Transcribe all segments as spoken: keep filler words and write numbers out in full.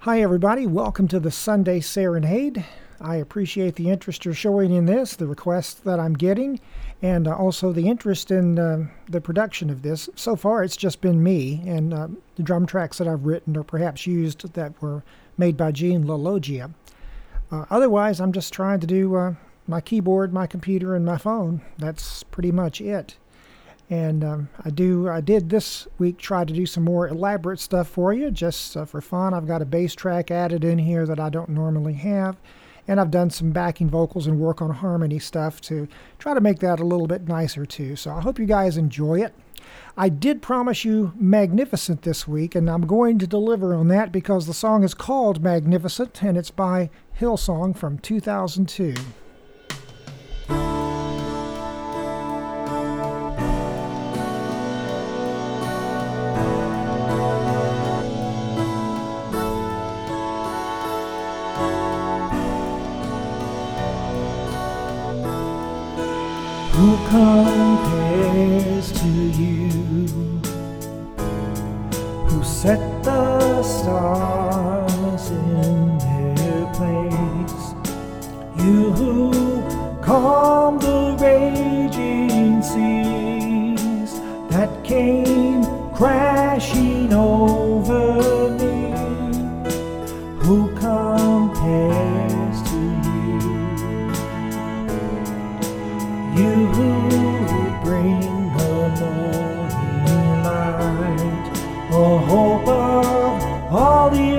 Hi everybody, welcome to the Sunday Serenade. I appreciate the interest you're showing in this, the requests that I'm getting, and uh, also the interest in uh, the production of this. So far it's just been me and uh, the drum tracks that I've written or perhaps used that were made by Gene LaLoggia. Uh, otherwise I'm just trying to do uh, my keyboard, my computer, and my phone. That's pretty much it. And um, I do. I did this week try to do some more elaborate stuff for you, just uh, for fun. I've got a bass track added in here that I don't normally have, and I've done some backing vocals and work on harmony stuff to try to make that a little bit nicer too. So I hope you guys enjoy it. I did promise you Magnificent this week, and I'm going to deliver on that because the song is called Magnificent, and it's by Hillsong from two thousand two. Who compares to you? Who set the stars in their place? You who calm the raging seas that came crashing over me. Who compares to you? You who bring the morning light, the hope of all the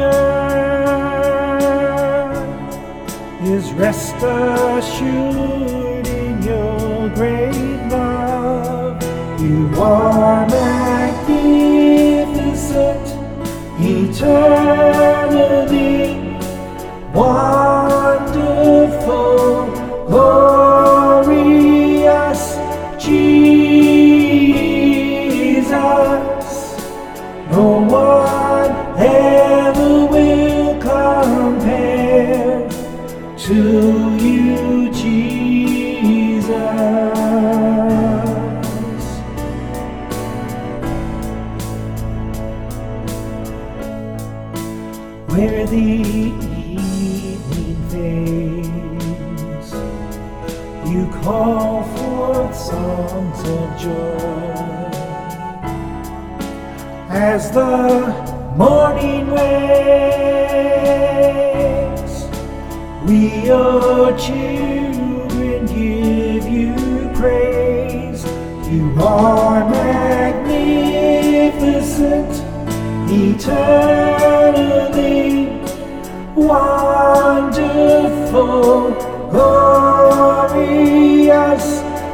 earth, is rest assured in your great love. You are magnificent, eternally wonderful, glorious Jesus. No one ever will compare to you, Jesus. Where the evening fades, you call forth songs of joy. As the morning wakes, we your children give you praise. You are magnificent, eternally wonderful, glorious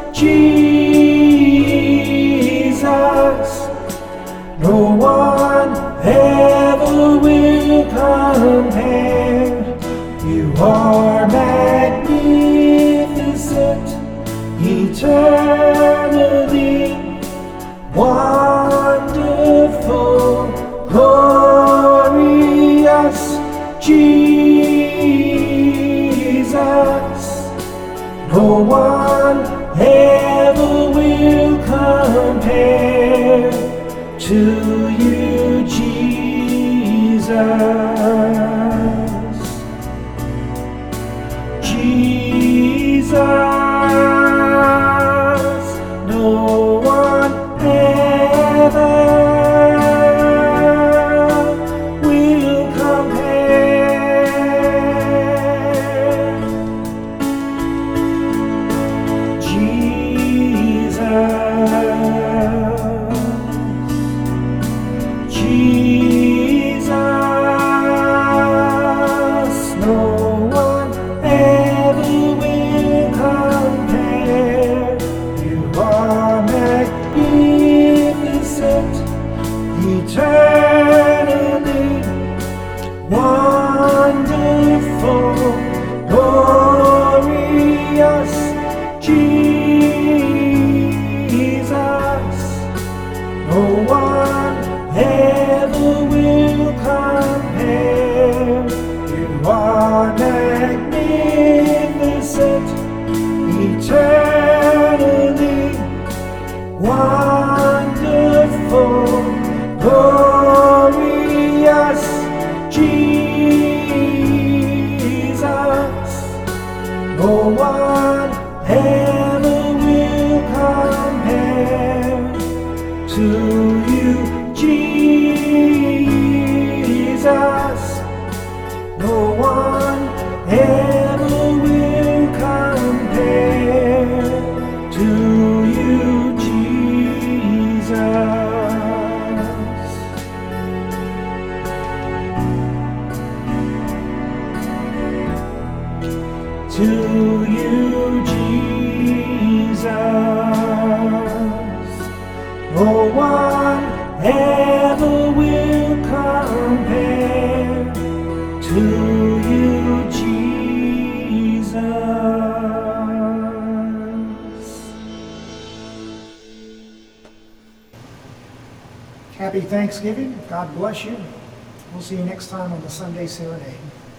Jesus. No one ever will compare. You are magnificent, eternally wonderful, glorious Jesus. No one ever will compare to you, Jesus. Jesus, no one ever will compare. Jesus, Jesus, no one ever will compare. You are magnificent, eternally wonderful, glorious Jesus. No one ever to you, Jesus. No one ever will compare to you, Jesus. Happy Thanksgiving. God bless you. We'll see you next time on the Sunday Serenade.